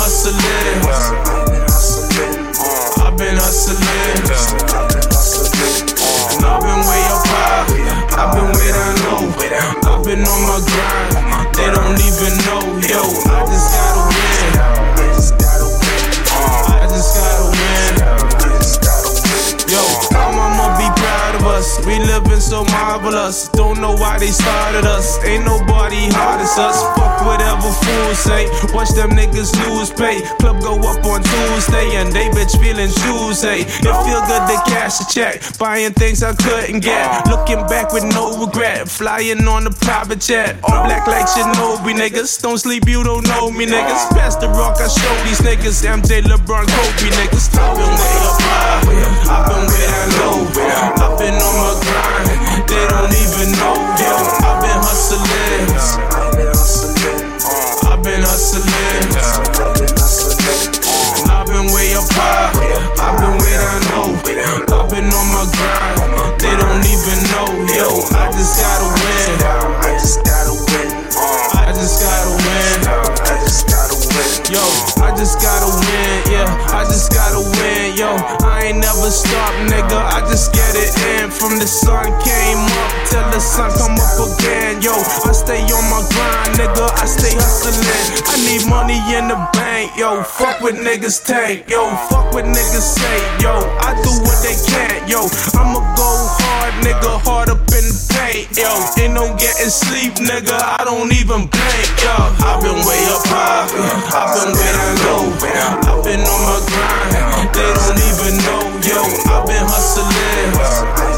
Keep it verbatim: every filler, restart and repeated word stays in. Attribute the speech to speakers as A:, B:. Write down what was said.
A: hustling. I've been hustling. And I've been way up high. I've been way down low. I've been on my grind. They don't even know. Yo, I just gotta win. I just gotta win. Yo, my mama be proud of us. We living so marvelous. Don't know why they started us. Ain't nobody hard as us. Fuck whatever fools say. Watch them niggas lose pay. Club go up on Tuesday and they bitch feeling Tuesday. It feel good to cash a check. Buying things I couldn't get. Looking back with no regret. Flying on the private jet. All black like Shinobi niggas. Don't sleep, you don't know me niggas. Pass the rock, I show these niggas. M J, LeBron, Kobe niggas. I've been way up high. I've been way down low. I've been on my grind. They don't even know. Yo, I've been hustling. I've been hustling. I've been way up high. I've been way down low. I've been on my grind. They don't even know. Yo, I just gotta win.
B: I just gotta win.
A: I just gotta win.
B: I just gotta win.
A: Yo, I just gotta win. Yeah, I just gotta win. Yo, I ain't never stop, nigga. I just get it in. From the sun came up till the sun come up again. Yo, I stay on my grind, nigga. I stay hustling. I need money in the bank. Yo, fuck what niggas take. Yo, fuck what niggas say. Yo, I do what they can't. Yo, I'ma go hard, nigga. Hard up in the paint. Yo, ain't no getting sleep, nigga. I don't even blink. Yo, I've been way up high. I've been way down low. I've been on my grind. They don't even know. Yo, I've been hustling.